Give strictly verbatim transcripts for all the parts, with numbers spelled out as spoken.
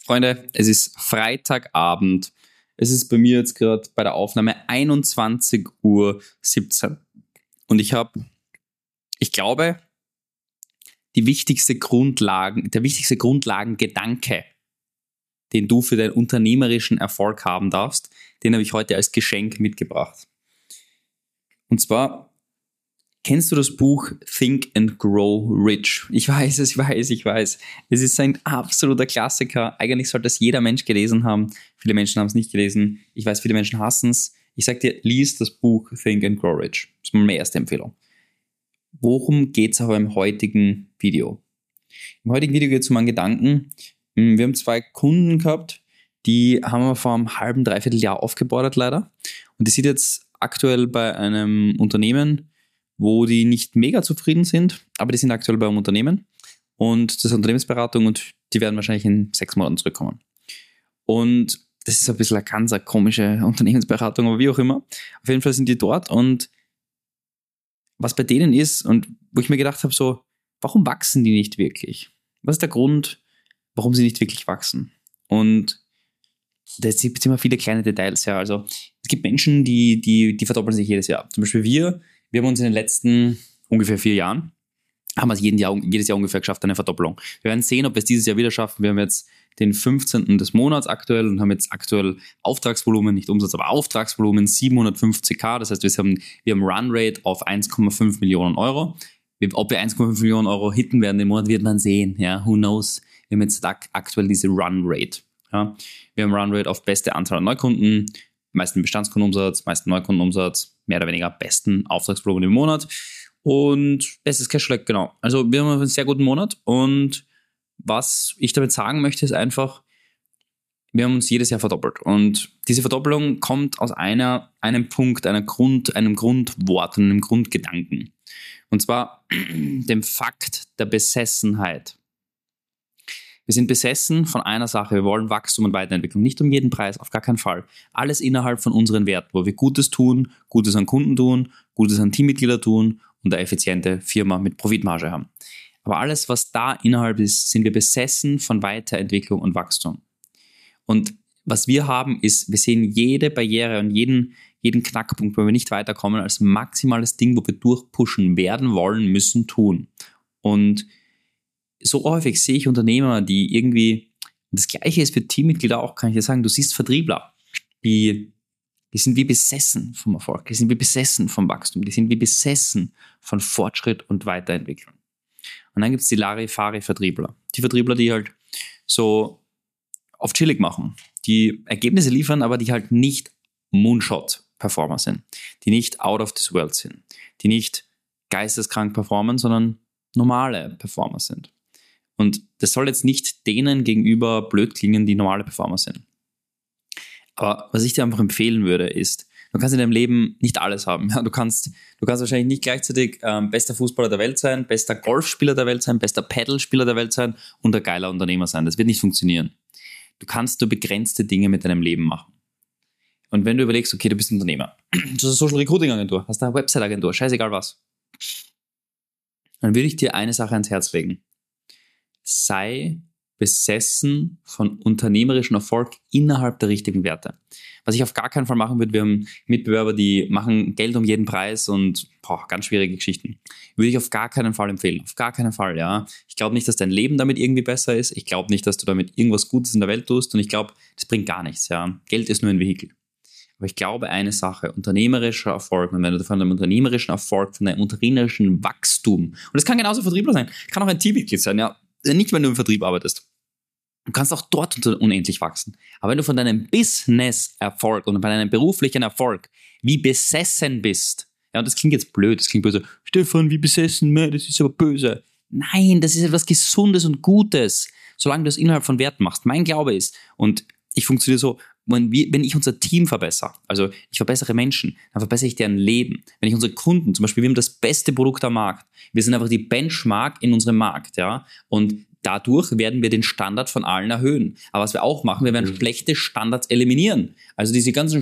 Freunde, es ist Freitagabend. Es ist bei mir jetzt gerade bei der Aufnahme einundzwanzig Uhr siebzehn. Und ich habe, ich glaube, die wichtigste Grundlagen, der wichtigste Grundlagengedanke, den du für deinen unternehmerischen Erfolg haben darfst, den habe ich heute als Geschenk mitgebracht. Und zwar, kennst du das Buch Think and Grow Rich? Ich weiß es, ich weiß, ich weiß. Es ist ein absoluter Klassiker. Eigentlich sollte es jeder Mensch gelesen haben. Viele Menschen haben es nicht gelesen. Ich weiß, viele Menschen hassen es. Ich sage dir, lies das Buch Think and Grow Rich. Das ist meine erste Empfehlung. Worum geht es aber im heutigen Video? Im heutigen Video geht es um einen Gedanken. Wir haben zwei Kunden gehabt, die haben wir vor einem halben, dreiviertel Jahr aufgebaut leider. Und die sind jetzt aktuell bei einem Unternehmen, wo die nicht mega zufrieden sind, aber die sind aktuell bei einem Unternehmen und das ist Unternehmensberatung und die werden wahrscheinlich in sechs Monaten zurückkommen. Und das ist ein bisschen eine ganz eine komische Unternehmensberatung, aber wie auch immer. Auf jeden Fall sind die dort und was bei denen ist und wo ich mir gedacht habe, so, warum wachsen die nicht wirklich? Was ist der Grund, warum sie nicht wirklich wachsen? Und da gibt immer viele kleine Details, ja. Also es gibt Menschen, die, die, die verdoppeln sich jedes Jahr. Zum Beispiel wir, wir haben uns in den letzten ungefähr vier Jahren, haben wir jeden Jahr, jedes Jahr ungefähr geschafft, eine Verdopplung. Wir werden sehen, ob wir es dieses Jahr wieder schaffen. Wir haben jetzt den fünfzehnten des Monats aktuell und haben jetzt aktuell Auftragsvolumen, nicht Umsatz, aber Auftragsvolumen siebenhundertfünfzig K. Das heißt, wir haben, wir haben Runrate auf eins Komma fünf Millionen Euro. Ob wir eins Komma fünf Millionen Euro hitten werden im Monat, wird man sehen. Ja, who knows? Wir haben jetzt aktuell diese Runrate. Ja. Wir haben Runrate auf beste Anzahl an Neukunden, meisten Bestandskundenumsatz, meisten Neukundenumsatz, mehr oder weniger besten Auftragsvolumen im Monat und bestes Cashflow, genau. Also wir haben einen sehr guten Monat und was ich damit sagen möchte, ist einfach, wir haben uns jedes Jahr verdoppelt und diese Verdoppelung kommt aus einer, einem Punkt, einer Grund, einem Grundwort, einem Grundgedanken und zwar dem Fakt der Besessenheit. Wir sind besessen von einer Sache. Wir wollen Wachstum und Weiterentwicklung. Nicht um jeden Preis, auf gar keinen Fall. Alles innerhalb von unseren Werten, wo wir Gutes tun, Gutes an Kunden tun, Gutes an Teammitglieder tun und eine effiziente Firma mit Profitmarge haben. Aber alles, was da innerhalb ist, sind wir besessen von Weiterentwicklung und Wachstum. Und was wir haben, ist, wir sehen jede Barriere und jeden, jeden Knackpunkt, wo wir nicht weiterkommen, als maximales Ding, wo wir durchpushen werden, wollen, müssen, tun. Und so häufig sehe ich Unternehmer, die irgendwie, das Gleiche ist für Teammitglieder auch, kann ich dir sagen, du siehst Vertriebler, die, die sind wie besessen vom Erfolg, die sind wie besessen vom Wachstum, die sind wie besessen von Fortschritt und Weiterentwicklung. Und dann gibt es die Larifari-Vertriebler, die Vertriebler, die halt so auf chillig machen, die Ergebnisse liefern, aber die halt nicht Moonshot-Performer sind, die nicht out of this world sind, die nicht geisteskrank performen, sondern normale Performer sind. Und das soll jetzt nicht denen gegenüber blöd klingen, die normale Performer sind. Aber was ich dir einfach empfehlen würde, ist, du kannst in deinem Leben nicht alles haben. Ja, du kannst, du kannst wahrscheinlich nicht gleichzeitig ähm, bester Fußballer der Welt sein, bester Golfspieler der Welt sein, bester Paddlespieler der Welt sein und ein geiler Unternehmer sein. Das wird nicht funktionieren. Du kannst nur begrenzte Dinge mit deinem Leben machen. Und wenn du überlegst, okay, du bist ein Unternehmer, du hast eine Social Recruiting Agentur, hast eine Website Agentur, scheißegal was, dann würde ich dir eine Sache ans Herz legen. Sei besessen von unternehmerischem Erfolg innerhalb der richtigen Werte. Was ich auf gar keinen Fall machen würde, wir haben Mitbewerber, die machen Geld um jeden Preis und boah, ganz schwierige Geschichten. Würde ich auf gar keinen Fall empfehlen. Auf gar keinen Fall, ja. Ich glaube nicht, dass dein Leben damit irgendwie besser ist. Ich glaube nicht, dass du damit irgendwas Gutes in der Welt tust und ich glaube, das bringt gar nichts, ja. Geld ist nur ein Vehikel. Aber ich glaube eine Sache, unternehmerischer Erfolg, und wenn du von einem unternehmerischen Erfolg, von einem unternehmerischen Wachstum, und das kann genauso Vertriebler sein, kann auch ein Teammitglied sein, ja, nicht wenn du im Vertrieb arbeitest. Du kannst auch dort unendlich wachsen. Aber wenn du von deinem Business-Erfolg und von deinem beruflichen Erfolg wie besessen bist, ja, und das klingt jetzt blöd, das klingt böse, Stefan, wie besessen, das ist aber böse. Nein, das ist etwas Gesundes und Gutes, solange du es innerhalb von Werten machst. Mein Glaube ist, und ich funktioniere so, wenn, wir, wenn ich unser Team verbessere, also ich verbessere Menschen, dann verbessere ich deren Leben. Wenn ich unsere Kunden, zum Beispiel, wir haben das beste Produkt am Markt, wir sind einfach die Benchmark in unserem Markt, ja, und dadurch werden wir den Standard von allen erhöhen. Aber was wir auch machen, wir werden mhm. schlechte Standards eliminieren. Also diese ganzen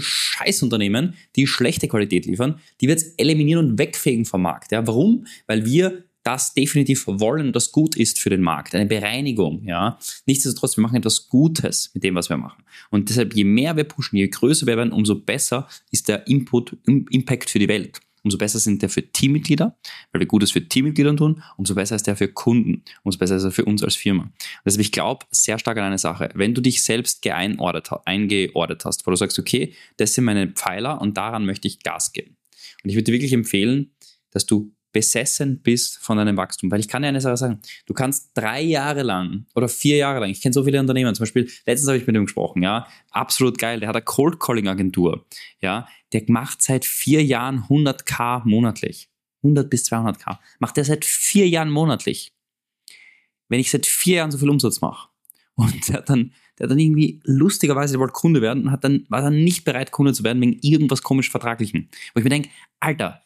Scheißunternehmen, die schlechte Qualität liefern, die wir jetzt eliminieren und wegfegen vom Markt. Ja, warum? Weil wir das definitiv wollen, das gut ist für den Markt, eine Bereinigung, ja. Nichtsdestotrotz, wir machen etwas Gutes mit dem, was wir machen. Und deshalb, je mehr wir pushen, je größer wir werden, umso besser ist der Input, Impact für die Welt. Umso besser sind der für Teammitglieder, weil wir Gutes für Teammitglieder tun, umso besser ist der für Kunden, umso besser ist er für uns als Firma. Deshalb, ich glaube sehr stark an eine Sache. Wenn du dich selbst geeinordnet, eingeordnet hast, wo du sagst, okay, das sind meine Pfeiler und daran möchte ich Gas geben. Und ich würde dir wirklich empfehlen, dass du besessen bist von deinem Wachstum. Weil ich kann dir eine Sache sagen, du kannst drei Jahre lang oder vier Jahre lang, ich kenne so viele Unternehmen, zum Beispiel, letztens habe ich mit ihm gesprochen, ja, absolut geil, der hat eine Cold-Calling-Agentur, ja, der macht seit vier Jahren hunderttausend monatlich. hundert bis zweihunderttausend macht der seit vier Jahren monatlich. Wenn ich seit vier Jahren so viel Umsatz mache und der hat dann, der hat dann irgendwie lustigerweise, der wollte Kunde werden und hat dann, war dann nicht bereit, Kunde zu werden wegen irgendwas komisch Vertraglichem. Wo ich mir denke, Alter,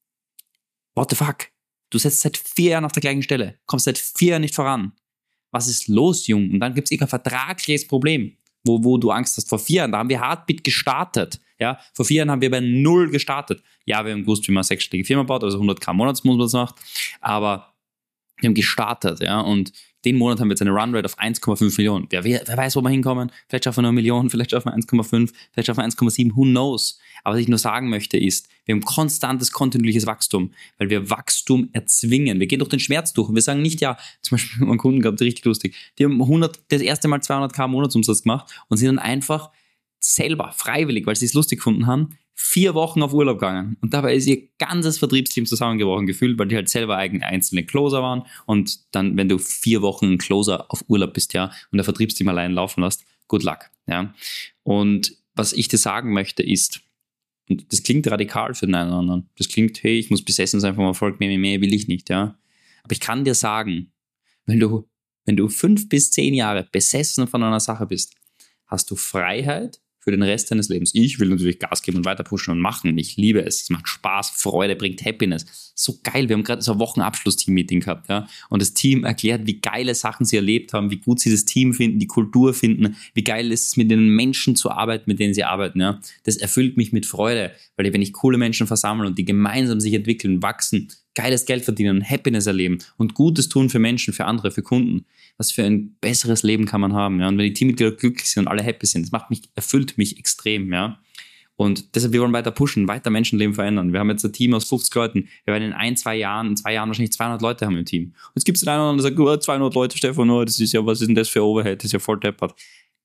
what the fuck? Du sitzt seit vier Jahren auf der gleichen Stelle, kommst seit vier Jahren nicht voran. Was ist los, Jung? Und dann gibt es irgendein vertragliches Problem, wo, wo du Angst hast. Vor vier Jahren, da haben wir Heartbeat gestartet. Ja, vor vier Jahren haben wir bei null gestartet. Ja, wir haben gewusst, wie man eine sechsstellige Firma baut, also hunderttausend Monatsumsatz macht, aber wir haben gestartet, ja, und den Monat haben wir jetzt eine Runrate auf eins Komma fünf Millionen. Wer, wer weiß, wo wir hinkommen? Vielleicht schaffen wir nur eine Million, vielleicht schaffen wir eins Komma fünf, vielleicht schaffen wir eins Komma sieben, who knows? Aber was ich nur sagen möchte ist, wir haben konstantes, kontinuierliches Wachstum, weil wir Wachstum erzwingen. Wir gehen durch den Schmerz durch und wir sagen nicht, ja, zum Beispiel meinen Kunden gehabt, richtig lustig, die haben hundert, das erste Mal zweihunderttausend Monatsumsatz gemacht und sind dann einfach selber, freiwillig, weil sie es lustig gefunden haben, vier Wochen auf Urlaub gegangen. Und dabei ist ihr ganzes Vertriebsteam zusammengebrochen gefühlt, weil die halt selber eigene einzelne Closer waren. Und dann, wenn du vier Wochen ein Closer auf Urlaub bist, ja, und der Vertriebsteam allein laufen lässt, good luck, ja. Und was ich dir sagen möchte ist, und das klingt radikal für den einen oder anderen. Das klingt, hey, ich muss besessen sein vom Erfolg, mehr, mehr, mehr will ich nicht, ja. Aber ich kann dir sagen, wenn du, wenn du fünf bis zehn Jahre besessen von einer Sache bist, hast du Freiheit für den Rest deines Lebens. Ich will natürlich Gas geben und weiter pushen und machen. Ich liebe es. Es macht Spaß, Freude, bringt Happiness. So geil. Wir haben gerade so ein Wochenabschluss-Team-Meeting gehabt, ja. Und das Team erklärt, wie geile Sachen sie erlebt haben, wie gut sie das Team finden, die Kultur finden, wie geil ist es, mit den Menschen zu arbeiten, mit denen sie arbeiten, ja. Das erfüllt mich mit Freude, weil wenn ich coole Menschen versammle und die gemeinsam sich entwickeln, wachsen, geiles Geld verdienen, Happiness erleben und Gutes tun für Menschen, für andere, für Kunden. Was für ein besseres Leben kann man haben, ja? Und wenn die Teammitglieder glücklich sind und alle happy sind, das macht mich, erfüllt mich extrem, ja. Und deshalb, wir wollen weiter pushen, weiter Menschenleben verändern. Wir haben jetzt ein Team aus fünfzig Leuten. Wir werden in ein, zwei Jahren, in zwei Jahren wahrscheinlich zweihundert Leute haben im Team. Und jetzt gibt es den einen oder anderen, der sagt, oh, zweihundert Leute, Stefan, oh, das ist ja, was ist denn das für Overhead? Das ist ja voll deppert.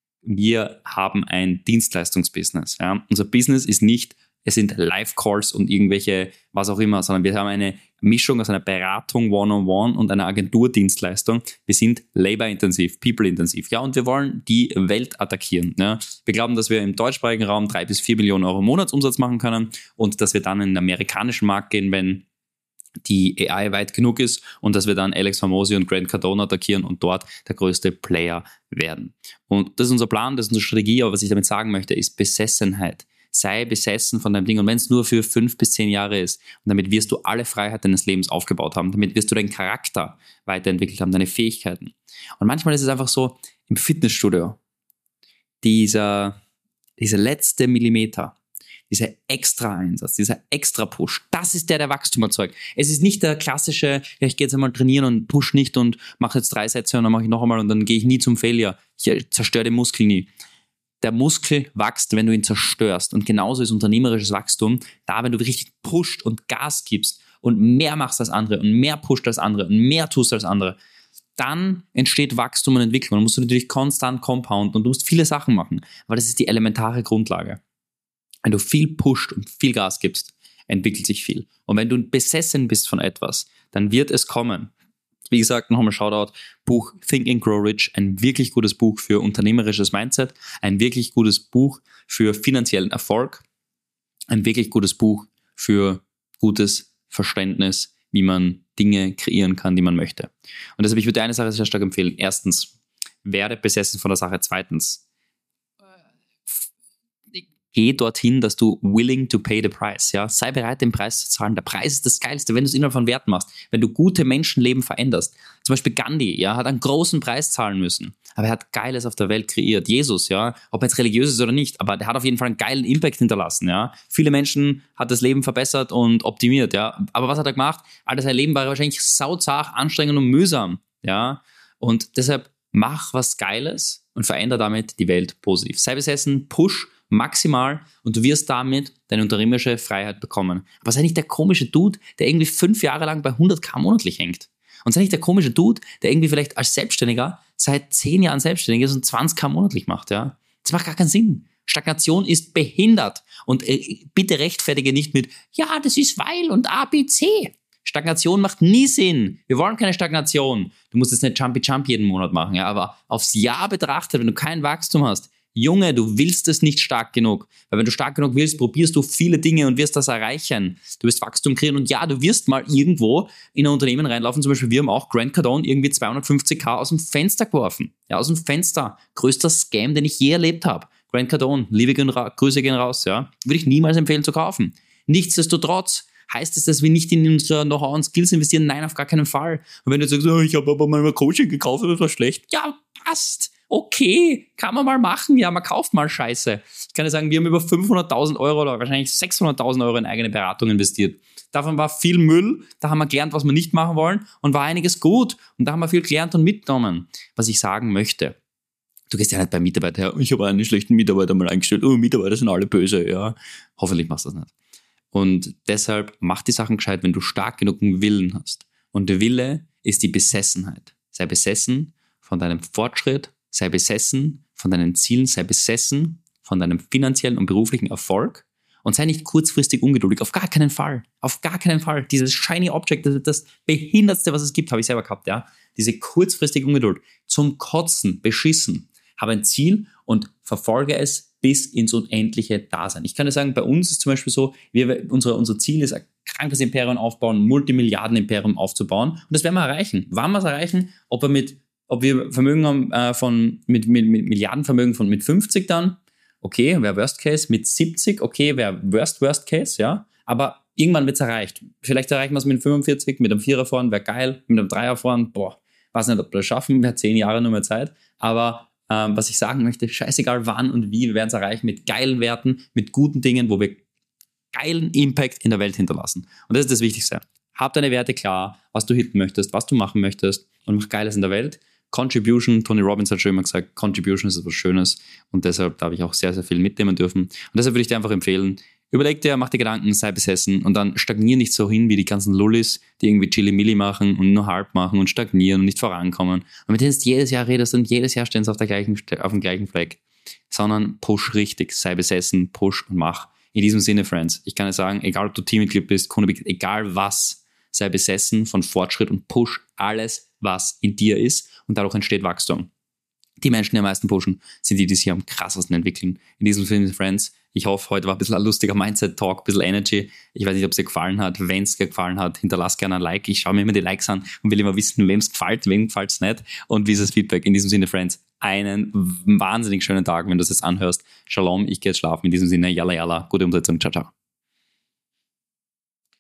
Wir haben ein Dienstleistungsbusiness, ja. Unser Business ist nicht, es sind Live-Calls und irgendwelche, was auch immer, sondern wir haben eine Mischung aus einer Beratung One-on-One und einer Agenturdienstleistung. Wir sind labor-intensiv, people-intensiv. Ja, und wir wollen die Welt attackieren. Ja. Wir glauben, dass wir im deutschsprachigen Raum drei bis vier Millionen Euro Monatsumsatz machen können und dass wir dann in den amerikanischen Markt gehen, wenn die A I weit genug ist und dass wir dann Alex Hormozi und Grant Cardone attackieren und dort der größte Player werden. Und das ist unser Plan, das ist unsere Strategie, aber was ich damit sagen möchte, ist Besessenheit. Sei besessen von deinem Ding und wenn es nur für fünf bis zehn Jahre ist und damit wirst du alle Freiheit deines Lebens aufgebaut haben, damit wirst du deinen Charakter weiterentwickelt haben, deine Fähigkeiten. Und manchmal ist es einfach so, im Fitnessstudio, dieser, dieser letzte Millimeter, dieser extra Einsatz, dieser extra Push, das ist der, der Wachstum erzeugt. Es ist nicht der klassische, ja, ich gehe jetzt einmal trainieren und push nicht und mache jetzt drei Sätze und dann mache ich noch einmal und dann gehe ich nie zum Failure. Ich zerstöre den Muskel nie. Der Muskel wächst, wenn du ihn zerstörst. Und genauso ist unternehmerisches Wachstum da, wenn du richtig pusht und Gas gibst und mehr machst als andere und mehr pusht als andere und mehr tust als andere. Dann entsteht Wachstum und Entwicklung. Dann musst du natürlich konstant compounden und du musst viele Sachen machen. Aber das ist die elementare Grundlage. Wenn du viel pusht und viel Gas gibst, entwickelt sich viel. Und wenn du besessen bist von etwas, dann wird es kommen. Wie gesagt, nochmal Shoutout, Buch Think and Grow Rich, ein wirklich gutes Buch für unternehmerisches Mindset, ein wirklich gutes Buch für finanziellen Erfolg, ein wirklich gutes Buch für gutes Verständnis, wie man Dinge kreieren kann, die man möchte. Und deshalb, ich würde eine Sache sehr stark empfehlen. Erstens, werde besessen von der Sache. Zweitens, geh dorthin, dass du willing to pay the price, ja. Sei bereit, den Preis zu zahlen. Der Preis ist das Geilste, wenn du es innerhalb von Wert machst, wenn du gute Menschenleben veränderst. Zum Beispiel Gandhi, ja, hat einen großen Preis zahlen müssen, aber er hat Geiles auf der Welt kreiert. Jesus, ja, ob er jetzt religiös ist oder nicht, aber der hat auf jeden Fall einen geilen Impact hinterlassen, ja. Viele Menschen hat das Leben verbessert und optimiert, ja. Aber was hat er gemacht? All sein Leben war wahrscheinlich sauzart, anstrengend und mühsam, ja. Und deshalb mach was Geiles und verändere damit die Welt positiv. Sei besessen, push maximal und du wirst damit deine unternehmerische Freiheit bekommen. Aber sei nicht der komische Dude, der irgendwie fünf Jahre lang bei hunderttausend monatlich hängt. Und sei nicht der komische Dude, der irgendwie vielleicht als Selbstständiger seit zehn Jahren selbstständig ist und zwanzigtausend monatlich macht. Ja? Das macht gar keinen Sinn. Stagnation ist behindert. Und äh, bitte rechtfertige nicht mit, ja, das ist weil und A, B, C. Stagnation macht nie Sinn. Wir wollen keine Stagnation. Du musst jetzt nicht Jumpy Jump jeden Monat machen, ja, aber aufs Jahr betrachtet, wenn du kein Wachstum hast, Junge, du willst es nicht stark genug. Weil wenn du stark genug willst, probierst du viele Dinge und wirst das erreichen. Du wirst Wachstum kreieren und ja, du wirst mal irgendwo in ein Unternehmen reinlaufen. Zum Beispiel, wir haben auch Grant Cardone irgendwie zweihundertfünfzigtausend aus dem Fenster geworfen. Ja, aus dem Fenster. Größter Scam, den ich je erlebt habe. Grant Cardone, liebe Grüße gehen raus, ja. Würde ich niemals empfehlen zu kaufen. Nichtsdestotrotz heißt es, dass wir nicht in unsere Know-how und Skills investieren? Nein, auf gar keinen Fall. Und wenn du sagst, oh, ich habe aber mal Coaching gekauft, das war schlecht. Ja, passt. Okay, kann man mal machen. Ja, man kauft mal Scheiße. Ich kann dir sagen, wir haben über fünfhunderttausend Euro oder wahrscheinlich sechshunderttausend Euro in eigene Beratung investiert. Davon war viel Müll. Da haben wir gelernt, was wir nicht machen wollen und war einiges gut. Und da haben wir viel gelernt und mitgenommen. Was ich sagen möchte, du gehst ja nicht bei Mitarbeitern her, ich habe einen schlechten Mitarbeiter mal eingestellt, oh, Mitarbeiter sind alle böse, ja. Hoffentlich machst du das nicht. Und deshalb mach die Sachen gescheit, wenn du stark genug einen Willen hast. Und der Wille ist die Besessenheit. Sei besessen von deinem Fortschritt, sei besessen von deinen Zielen, sei besessen von deinem finanziellen und beruflichen Erfolg und sei nicht kurzfristig ungeduldig. Auf gar keinen Fall. Auf gar keinen Fall. Dieses Shiny Object, das ist das Behindertste, was es gibt, habe ich selber gehabt, ja. Diese kurzfristige Ungeduld. Zum Kotzen, beschissen. Habe ein Ziel und verfolge es bis ins unendliche Dasein. Ich kann dir sagen, bei uns ist zum Beispiel so, wir, unser, unser Ziel ist, ein krankes Imperium aufbauen, ein Multimilliarden-Imperium aufzubauen und das werden wir erreichen. Wann wir es erreichen, ob wir mit Ob wir Vermögen haben äh, von, mit, mit, mit Milliardenvermögen von mit fünfzig dann, okay, wäre Worst Case, mit siebzig, okay, wäre Worst, Worst Case, ja, aber irgendwann wird es erreicht. Vielleicht erreichen wir es mit fünfundvierzig, mit einem Vierer fahren, wäre geil, mit einem Dreier fahren, boah, weiß nicht, ob wir das schaffen, wir haben zehn Jahre nur mehr Zeit, aber ähm, was ich sagen möchte, scheißegal wann und wie, wir werden es erreichen mit geilen Werten, mit guten Dingen, wo wir geilen Impact in der Welt hinterlassen. Und das ist das Wichtigste. Hab deine Werte klar, was du hitten möchtest, was du machen möchtest und mach Geiles in der Welt. Contribution, Tony Robbins hat schon immer gesagt, Contribution ist etwas Schönes und deshalb darf ich auch sehr, sehr viel mitnehmen dürfen. Und deshalb würde ich dir einfach empfehlen, überleg dir, mach dir Gedanken, sei besessen und dann stagnier nicht so hin wie die ganzen Lullis, die irgendwie Chili-Milli machen und nur halb machen und stagnieren und nicht vorankommen. Und mit denen du jedes Jahr redest und jedes Jahr stehen sie auf, der gleichen, auf dem gleichen Fleck. Sondern push richtig, sei besessen, push und mach. In diesem Sinne, Friends, ich kann dir sagen, egal ob du Teammitglied bist, Kunde, egal was, sei besessen von Fortschritt und push alles, was in dir ist und dadurch entsteht Wachstum. Die Menschen, die am meisten pushen, sind die, die sich am krassesten entwickeln. In diesem Sinne, Friends, ich hoffe, heute war ein bisschen ein lustiger Mindset-Talk, ein bisschen Energy. Ich weiß nicht, ob es dir gefallen hat. Wenn es dir gefallen hat, hinterlass gerne ein Like. Ich schaue mir immer die Likes an und will immer wissen, wem es gefällt, wem gefällt es nicht und wie ist das Feedback. In diesem Sinne, Friends, einen wahnsinnig schönen Tag, wenn du es jetzt anhörst. Shalom, ich gehe jetzt schlafen. In diesem Sinne, yalla yalla, gute Umsetzung, ciao, ciao.